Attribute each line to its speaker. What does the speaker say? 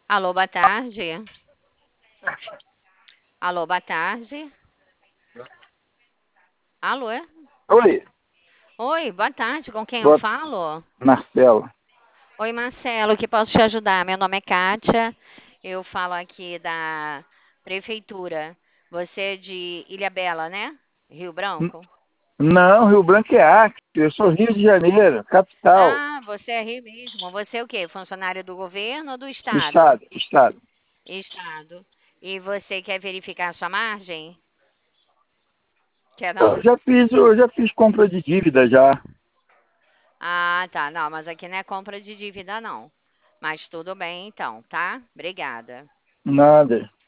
Speaker 1: Alô, boa tarde. Alô, boa tarde. Alô, é?
Speaker 2: Oi,
Speaker 1: Oi, boa tarde. Com quem eu
Speaker 2: boa,
Speaker 1: falo?
Speaker 2: Marcelo.
Speaker 1: Oi, Marcelo, que posso te ajudar? Meu nome é Kátia. Eu falo aqui da prefeitura. Você é de Ilhabela, né? Rio
Speaker 2: N-
Speaker 1: Branco?
Speaker 2: Não, Rio Branco é Acre, eu sou Rio de Janeiro, capital
Speaker 1: Ah, você é Rio mesmo. Você é o quê? Funcionário do governo ou do
Speaker 2: do
Speaker 1: estado?
Speaker 2: estado, estado.
Speaker 1: Estado. E você quer verificar a sua margem? Quer
Speaker 2: Eu
Speaker 1: não?
Speaker 2: já fiz compra de dívida já,
Speaker 1: Ah, tá. Não, mas aqui não é compra de dívida, não. Mas tudo bem, então, tá? Obrigada.
Speaker 2: nada.